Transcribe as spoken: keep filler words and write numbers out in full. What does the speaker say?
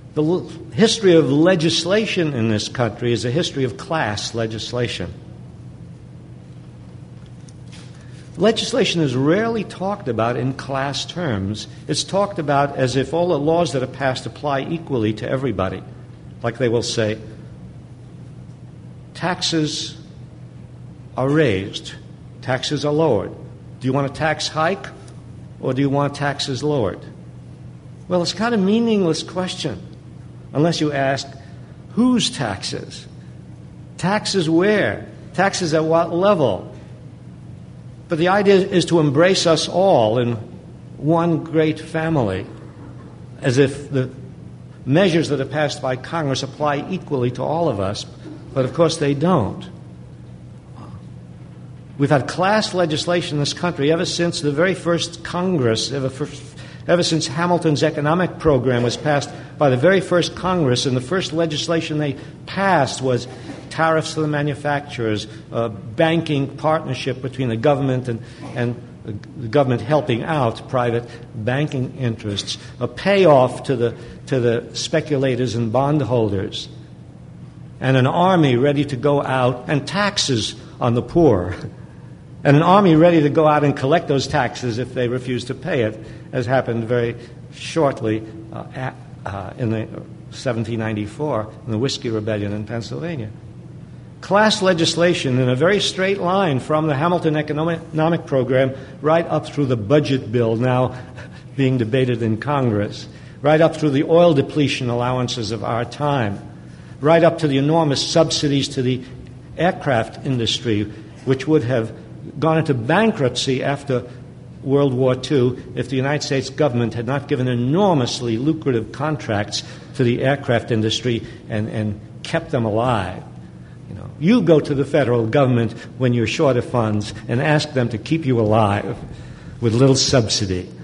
The l- history of legislation in this country is a history of class legislation. Legislation is rarely talked about in class terms. It's talked about as if all the laws that are passed apply equally to everybody. Like they will say, taxes are raised, taxes are lowered. Do you want a tax hike or do you want taxes lowered? Well, it's kind of a meaningless question unless you ask, whose taxes? Taxes where? Taxes at what level? But the idea is to embrace us all in one great family, as if the measures that are passed by Congress apply equally to all of us, but of course they don't. We've had class legislation in this country ever since the very first Congress, ever, first, ever since Hamilton's economic program was passed by the very first Congress, and the first legislation they passed was tariffs to the manufacturers, a banking partnership between the government and, and the government helping out private banking interests, a payoff to the, to the speculators and bondholders, and an army ready to go out, and taxes on the poor, and an army ready to go out and collect those taxes if they refuse to pay it, as happened very shortly uh, at, uh, in the seventeen ninety-four in the Whiskey Rebellion in Pennsylvania. Class legislation in a very straight line from the Hamilton economic program right up through the budget bill now being debated in Congress, right up through the oil depletion allowances of our time, right up to the enormous subsidies to the aircraft industry, which would have gone into bankruptcy after World War Two if the United States government had not given enormously lucrative contracts to the aircraft industry and, and kept them alive. You know, you go to the federal government when you're short of funds and ask them to keep you alive with little subsidy.